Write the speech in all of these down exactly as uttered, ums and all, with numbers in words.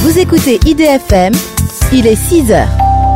Vous écoutez I D F M, il est six heures.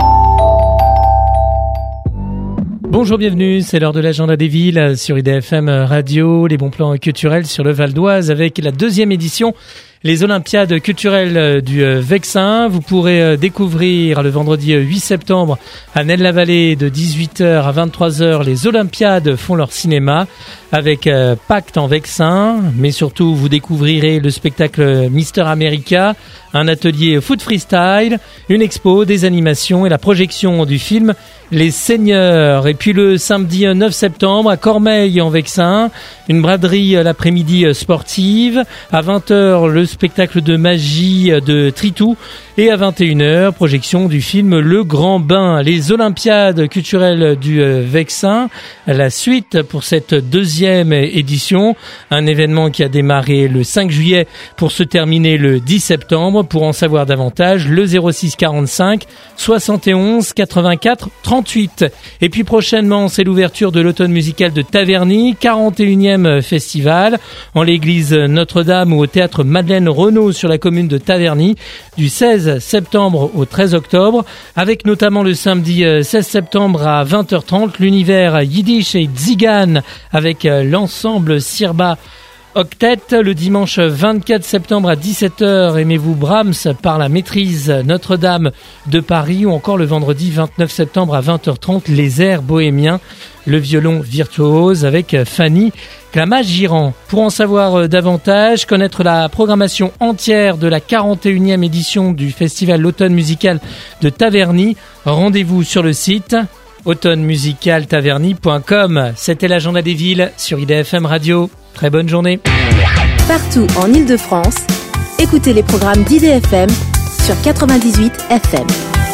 Bonjour, bienvenue, c'est l'heure de l'agenda des villes sur I D F M Radio, les bons plans culturels sur le Val d'Oise avec la deuxième édition, les Olympiades culturelles du Vexin. Vous pourrez découvrir le vendredi huit septembre à Nesles-la-Vallée de dix-huit heures à vingt-trois heures. Les Olympiades font leur cinéma avec Pacte en Vexin, mais surtout vous découvrirez le spectacle Mister America, un atelier foot freestyle, une expo, des animations et la projection du film Les Seigneurs. Et puis le samedi neuf septembre à Cormeilles en Vexin, une braderie l'après-midi sportive. À vingt heures, le spectacle de magie de Tritou. Et à vingt et une heures, projection du film Le Grand Bain. Les Olympiades culturelles du Vexin, la suite pour cette deuxième édition. Un événement qui a démarré le cinq juillet pour se terminer le dix septembre. Pour en savoir davantage, le zéro six quarante-cinq soixante et onze quatre-vingt-quatre trente-huit. Et puis prochainement, c'est l'ouverture de l'automne musical de Taverny, quarante et unième festival, en l'église Notre-Dame ou au théâtre Madeleine Renaud sur la commune de Taverny, du seize septembre au treize octobre, avec notamment le samedi seize septembre à vingt heures trente, l'univers Yiddish et Tzigan avec l'ensemble Sirba Octet. Le dimanche vingt-quatre septembre à dix-sept heures, aimez-vous Brahms par la maîtrise Notre-Dame de Paris, ou encore le vendredi vingt-neuf septembre à vingt heures trente, les airs bohémiens, le violon virtuose avec Fanny Clamas-Girand. Pour en savoir davantage, connaître la programmation entière de la quarante et unième édition du festival L'Automne musical de Taverny, rendez-vous sur le site automne musical taverny point com. C'était l'agenda des villes sur I D F M Radio. Très bonne journée. Partout en Île-de-France, écoutez les programmes d'I D F M sur quatre-vingt-dix-huit F M.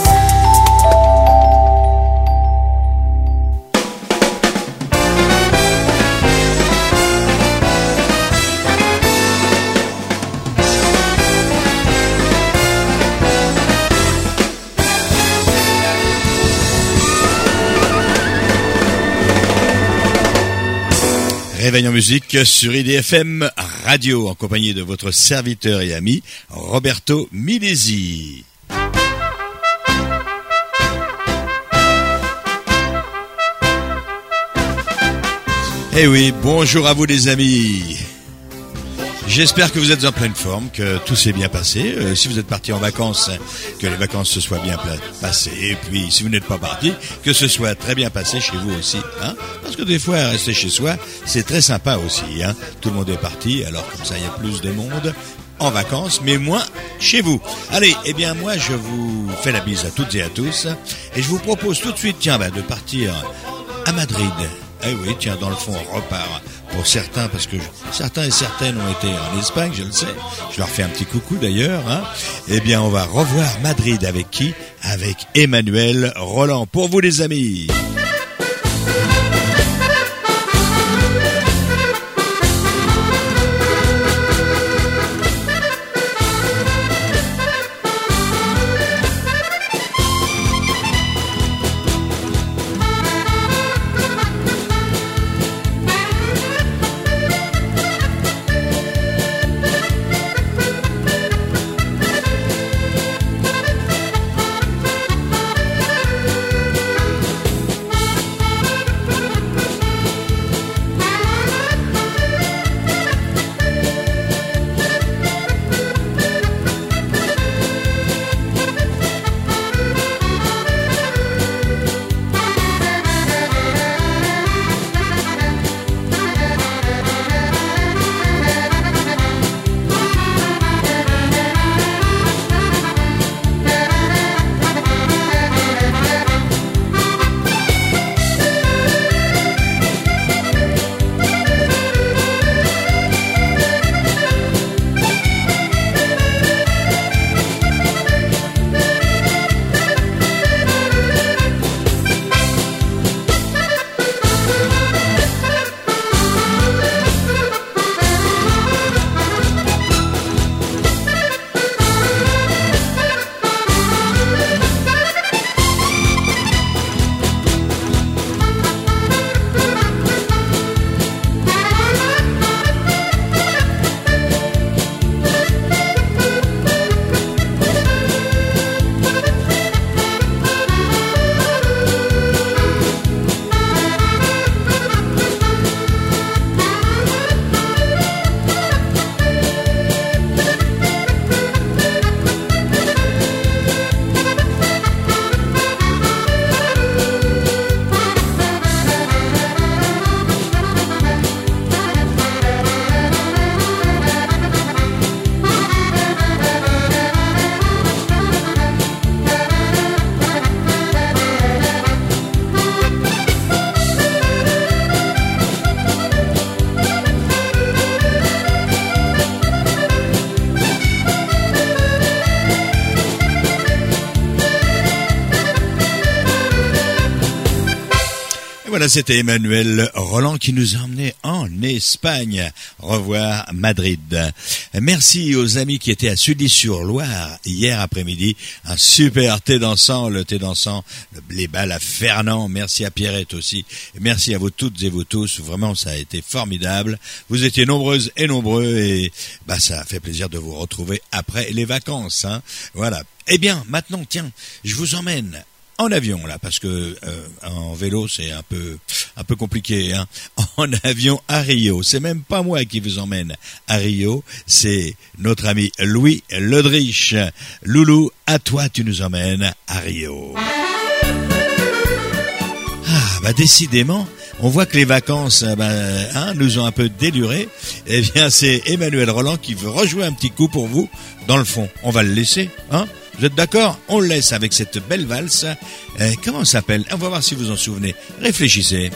Réveil en musique sur I D F M Radio, en compagnie de votre serviteur et ami, Roberto Milesi. Eh oui, bonjour à vous les amis. J'espère que vous êtes en pleine forme, que tout s'est bien passé. Euh, si vous êtes parti en vacances, que les vacances se soient bien pla- passées. Et puis, si vous n'êtes pas parti, que ce soit très bien passé chez vous aussi. Hein, parce que des fois, rester chez soi, c'est très sympa aussi. Hein. Tout le monde est parti, alors comme ça, il y a plus de monde en vacances, mais moins chez vous. Allez, eh bien moi, je vous fais la bise à toutes et à tous. Et je vous propose tout de suite, tiens, bah, de partir à Madrid. Eh oui, tiens, dans le fond, on repart pour certains, parce que je, certains et certaines ont été en Espagne, je le sais. Je leur fais un petit coucou d'ailleurs. Hein. Eh bien, on va revoir Madrid avec qui ? Avec Emmanuel Roland. Pour vous les amis. Voilà, c'était Emmanuel Roland qui nous a emmenés en Espagne, revoir Madrid. Merci aux amis qui étaient à Sully-sur-Loire hier après-midi. Un super thé dansant, le thé dansant, les balles à Fernand. Merci à Pierrette aussi. Merci à vous toutes et vous tous. Vraiment, ça a été formidable. Vous étiez nombreuses et nombreux et bah ça fait plaisir de vous retrouver après les vacances. Hein. Voilà. Eh bien, maintenant, tiens, je vous emmène en avion là, parce que euh, en vélo c'est un peu un peu compliqué. Hein. En avion à Rio, c'est même pas moi qui vous emmène à Rio, c'est notre ami Louis Ledrich. Loulou, à toi, tu nous emmènes à Rio. Ah bah décidément, on voit que les vacances bah, hein, nous ont un peu déluré. Eh bien, c'est Emmanuel Roland qui veut rejouer un petit coup pour vous. Dans le fond, on va le laisser, hein. Vous êtes d'accord? On le laisse avec cette belle valse. Euh, comment ça s'appelle? On va voir si vous en souvenez. Réfléchissez.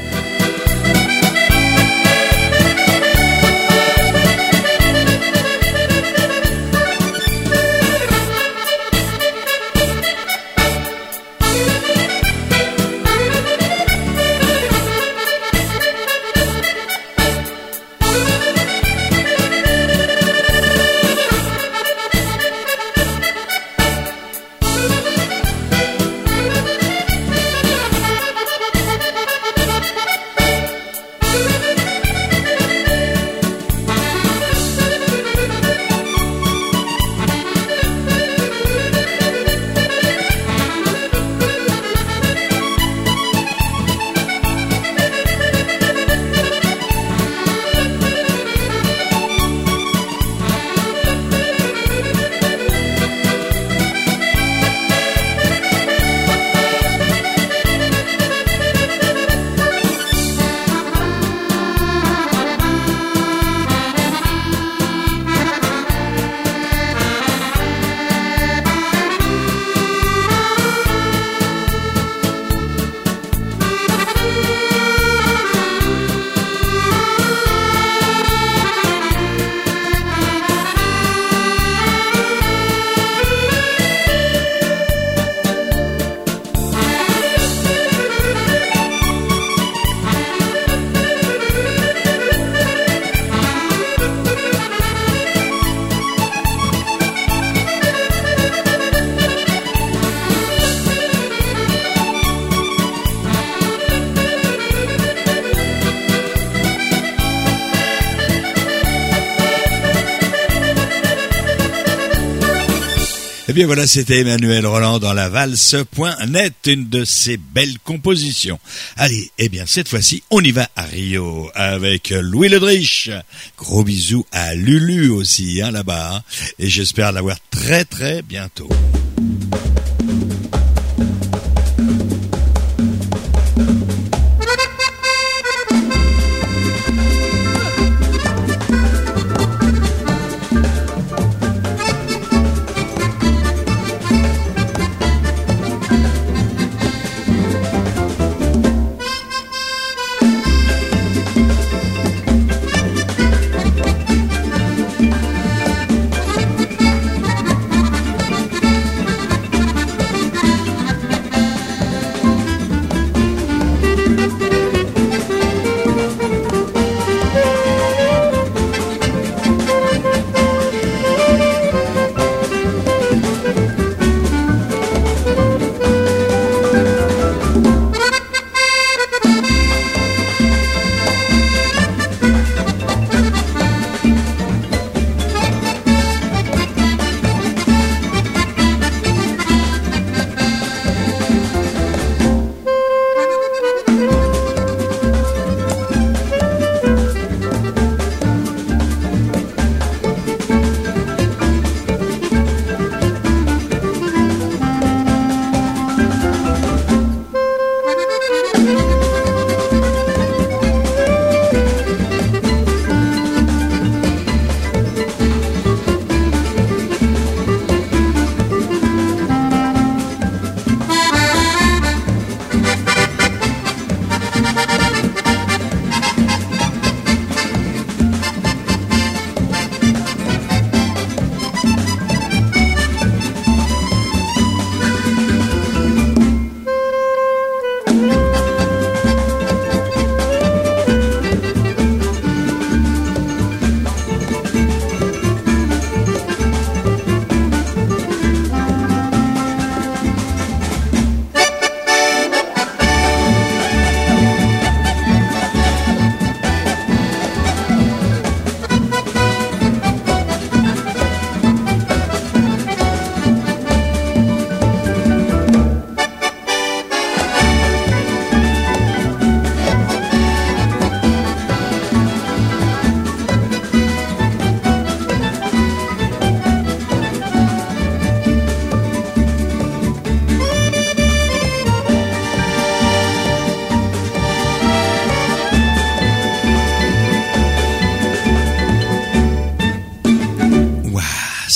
Eh bien voilà, c'était Emmanuel Roland dans la valse point net, une de ses belles compositions. Allez, eh bien cette fois-ci, on y va à Rio avec Louis Ledrich. Gros bisous à Lulu aussi, hein, là-bas. Hein, et j'espère l'avoir très très bientôt.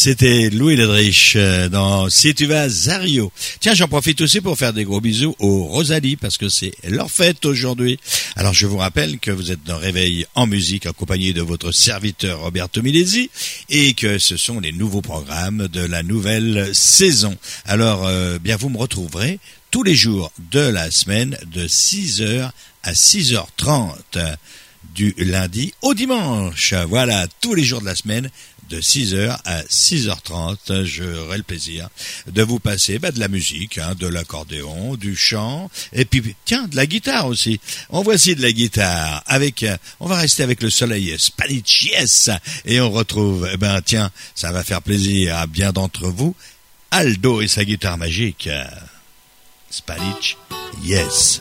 C'était Louis Ledrich dans Si tu vas à Rio. Tiens, j'en profite aussi pour faire des gros bisous aux Rosalie parce que c'est leur fête aujourd'hui. Alors je vous rappelle que vous êtes dans Réveil en musique accompagné de votre serviteur Roberto Milesi et que ce sont les nouveaux programmes de la nouvelle saison. Alors euh, bien vous me retrouverez tous les jours de la semaine de six heures à six heures trente du lundi au dimanche. Voilà, tous les jours de la semaine de six heures à six heures trente, j'aurai le plaisir de vous passer bah, de la musique, hein, de l'accordéon, du chant, et puis tiens, de la guitare aussi. En voici de la guitare, avec, on va rester avec le soleil Spanish Yes, et on retrouve, eh ben tiens, ça va faire plaisir à bien d'entre vous, Aldo et sa guitare magique. Spanish Yes.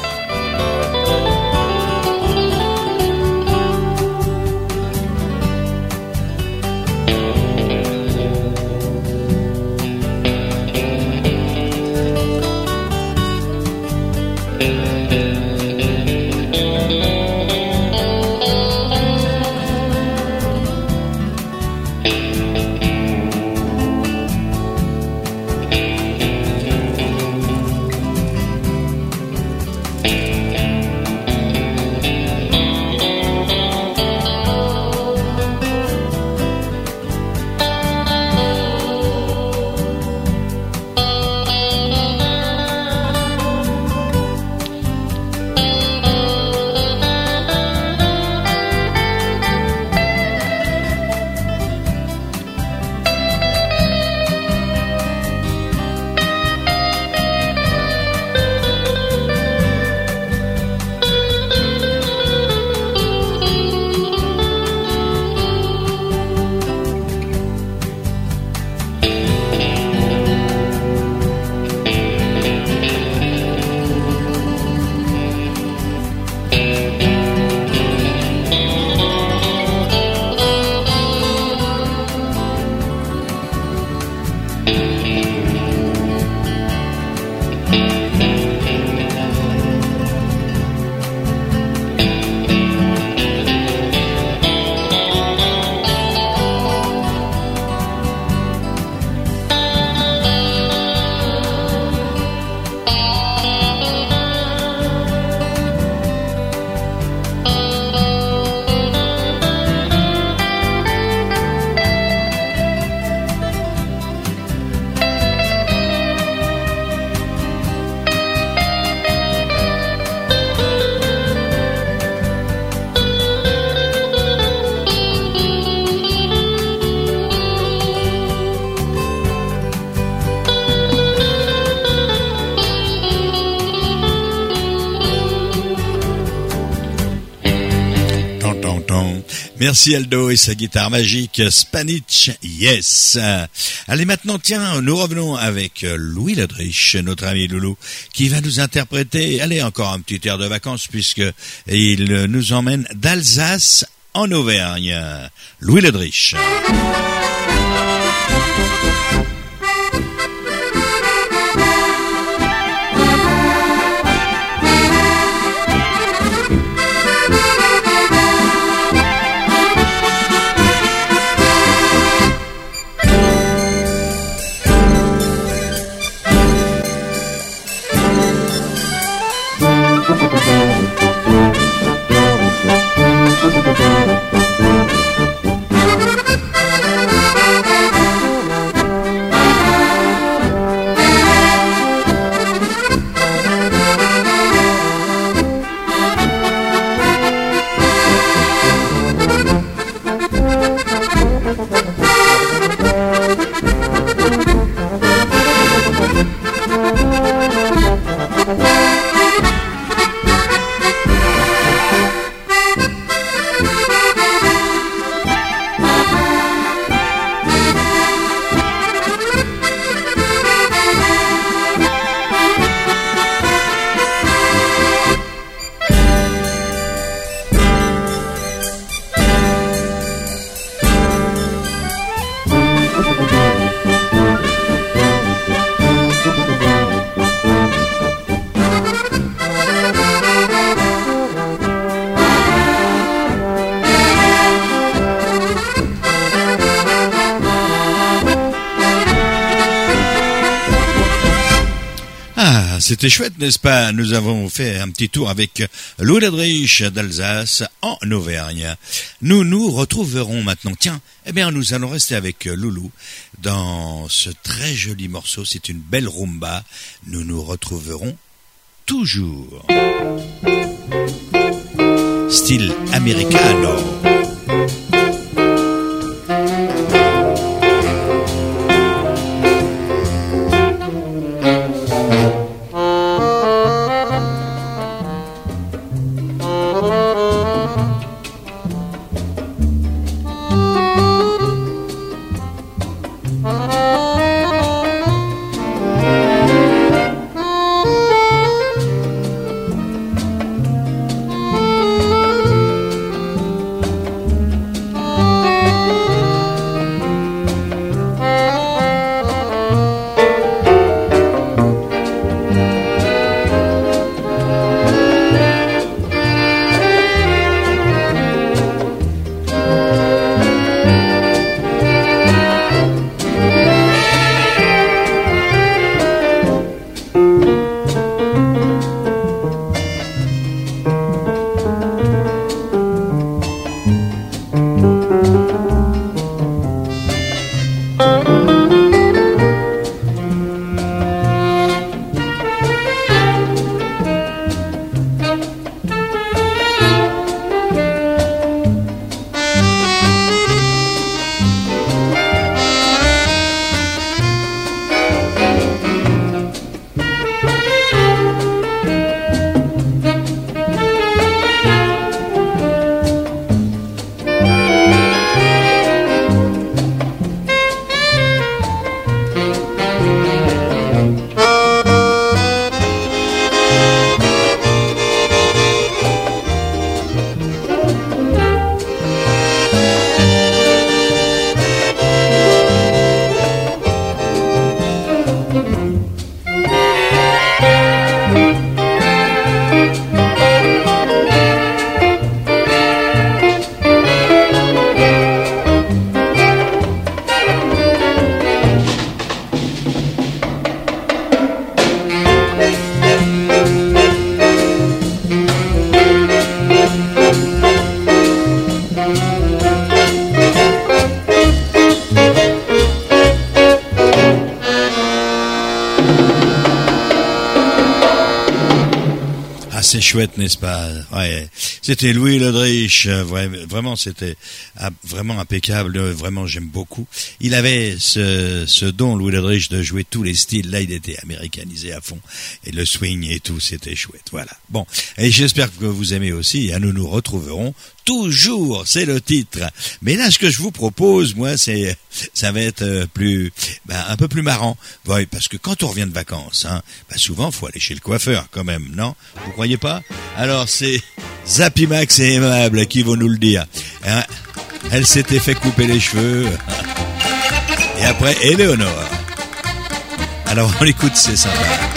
Merci Aldo et sa guitare magique Spanish Yes. Allez maintenant, tiens, nous revenons avec Louis Ledrich, notre ami Loulou, qui va nous interpréter, allez, encore un petit air de vacances puisque il nous emmène d'Alsace en Auvergne. Louis Ledrich. Thank you. Ah, c'était chouette, n'est-ce pas? Nous avons fait un petit tour avec Louis Ledrich d'Alsace en Auvergne. Nous nous retrouverons maintenant. Tiens, eh bien, nous allons rester avec Loulou dans ce très joli morceau. C'est une belle rumba. Nous nous retrouverons toujours. Style americano. C'est chouette, n'est-ce pas? Ouais. C'était Louis Ledrich, vraiment c'était vraiment impeccable, vraiment j'aime beaucoup. Il avait ce, ce don, Louis Ledrich, de jouer tous les styles. Là, il était américanisé à fond, et le swing et tout, c'était chouette. Voilà. Bon, et j'espère que vous aimez aussi. Nous nous retrouverons toujours, c'est le titre. Mais là, ce que je vous propose, moi, c'est, ça va être plus, ben, un peu plus marrant. Ouais, parce que quand on revient de vacances, hein, ben, souvent, faut aller chez le coiffeur, quand même, non? Vous croyez pas? Alors, c'est Zappy Max et Aimable qui vont nous le dire. Hein, elle s'était fait couper les cheveux. Et après, Éléonore. Alors, on l'écoute, c'est sympa.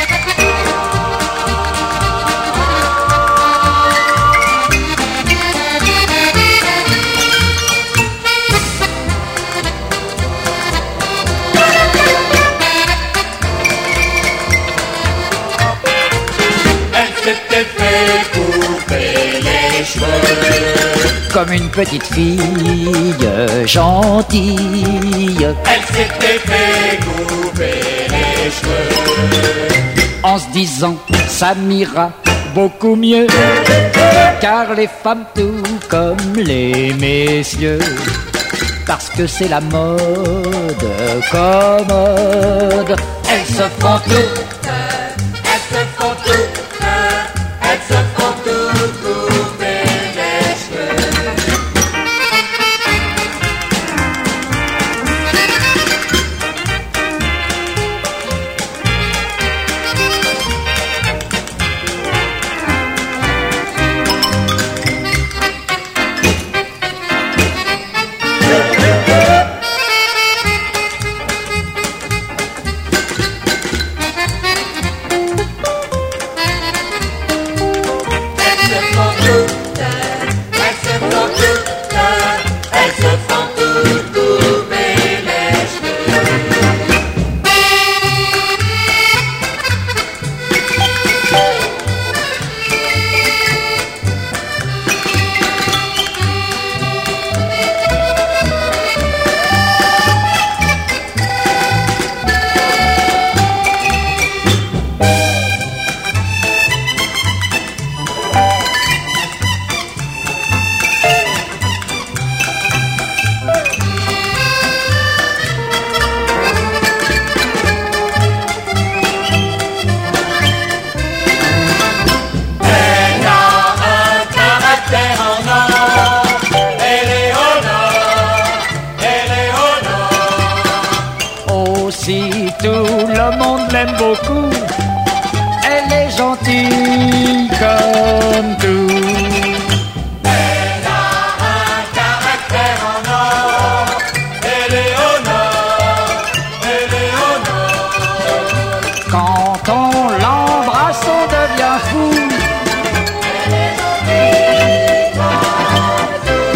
S'était fait couper les cheveux comme une petite fille gentille. Elle s'était fait couper les cheveux en se disant ça m'ira beaucoup mieux, car les femmes tout comme les messieurs, parce que c'est la mode commode, elles se font tout, elles se font tout. Elles se font tout couper les cheveux. tout le monde l'aime beaucoup. Elle est gentille comme tout. Elle a un caractère en or. Elle est au nord. Elle est au nord. Quand on l'embrasse, on devient fou. Elle est gentille comme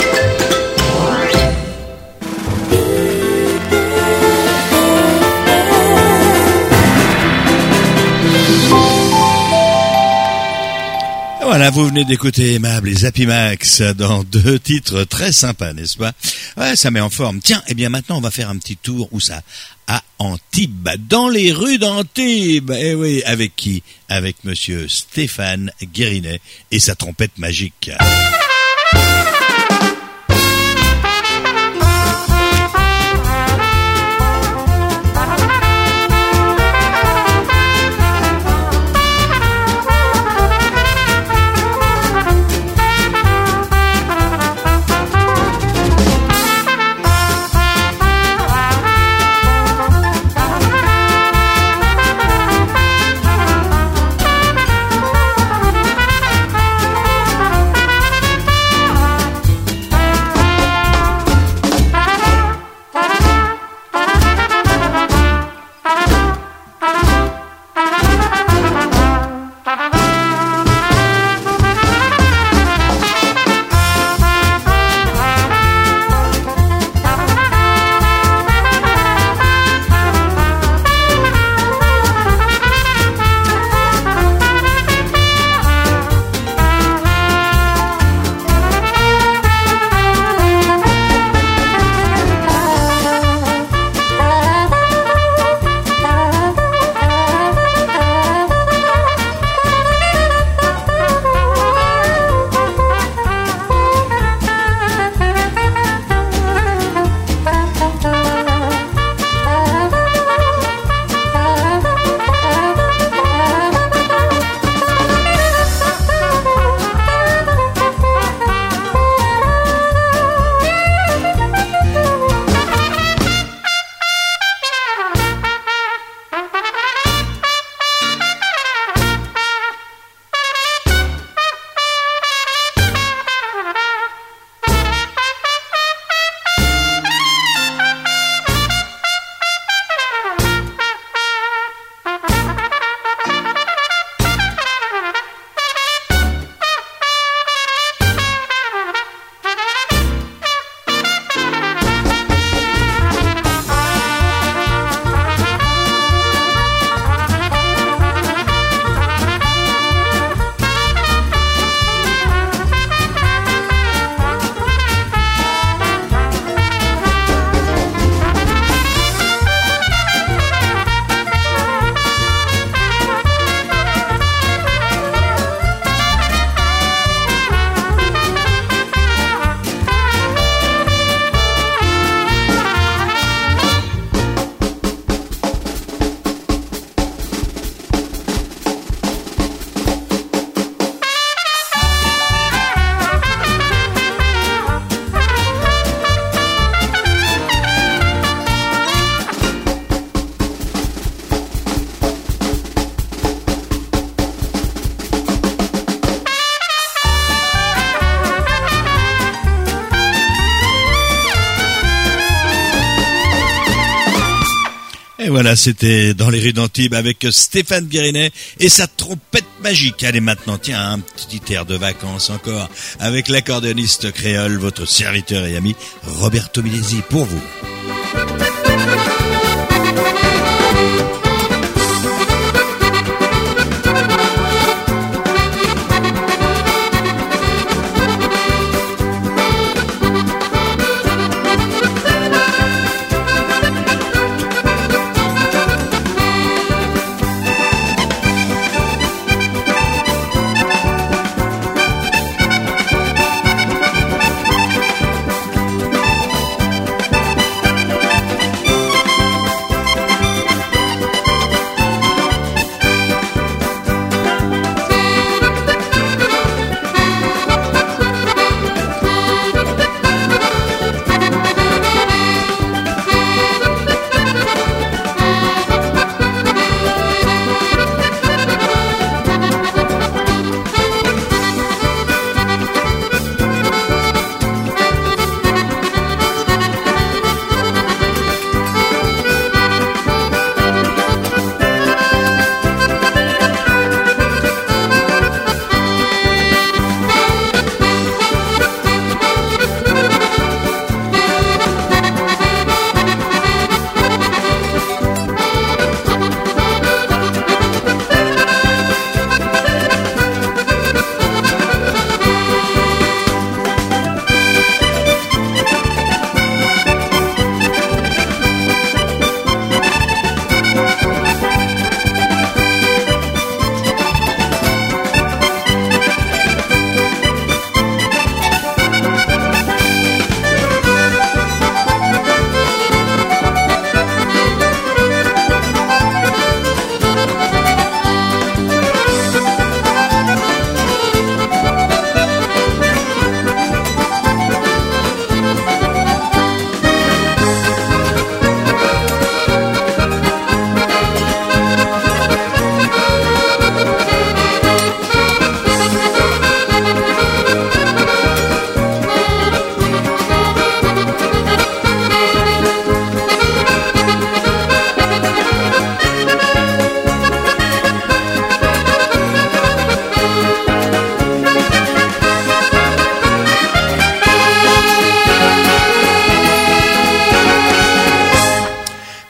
Voilà, vous venez d'écouter Aimable et Zappy Max dans deux titres très sympas, n'est-ce pas? Ouais, ça met en forme. Tiens, eh bien maintenant on va faire un petit tour, où ça? À Antibes, dans les rues d'Antibes. Eh oui, avec qui? Avec monsieur Stéphane Guérinet et sa trompette magique. Et voilà, c'était dans les rues d'Antibes avec Stéphane Guérinet et sa trompette magique. Allez maintenant, tiens, un petit air de vacances encore avec l'accordéoniste créole, votre serviteur et ami Roberto Milesi pour vous.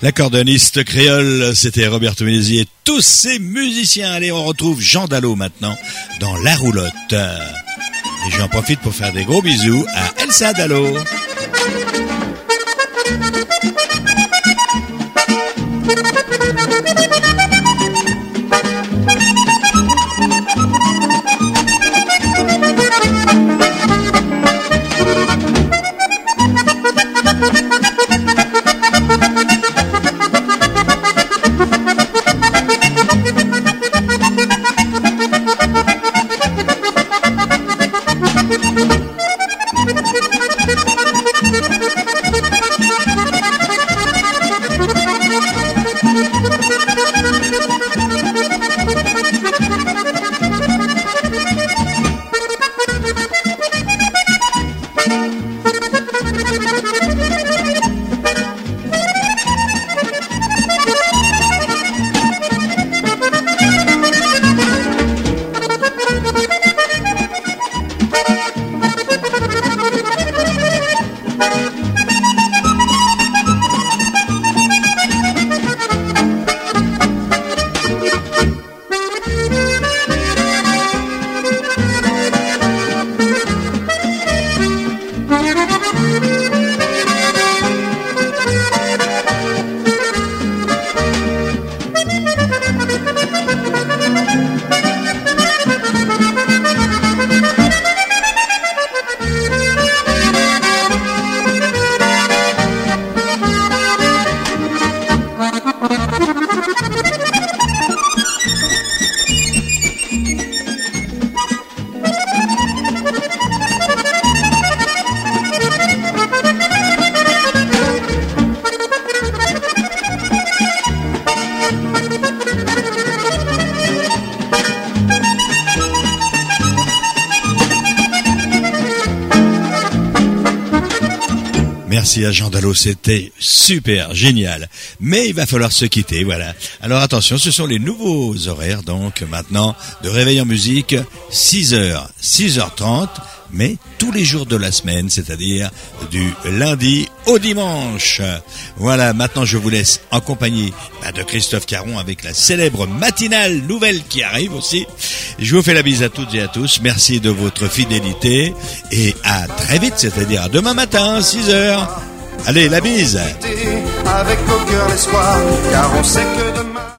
L'accordéoniste créole, c'était Roberto Menezes et tous ses musiciens. Allez, on retrouve Jean Dallot maintenant dans La Roulotte. Et j'en profite pour faire des gros bisous à Elsa Dallot. Merci à Jean Dallot, c'était super, génial. Mais il va falloir se quitter, voilà. Alors attention, ce sont les nouveaux horaires, donc maintenant, de Réveil en musique, six heures, six heures trente, mais tous les jours de la semaine, c'est-à-dire du lundi au dimanche. Voilà, maintenant je vous laisse en compagnie bah, de Christophe Caron avec la célèbre matinale nouvelle qui arrive aussi. Je vous fais la bise à toutes et à tous, merci de votre fidélité et à très vite, c'est-à-dire à demain matin, six heures. Allez, la bise. Avec au cœur l'espoir, car on sait que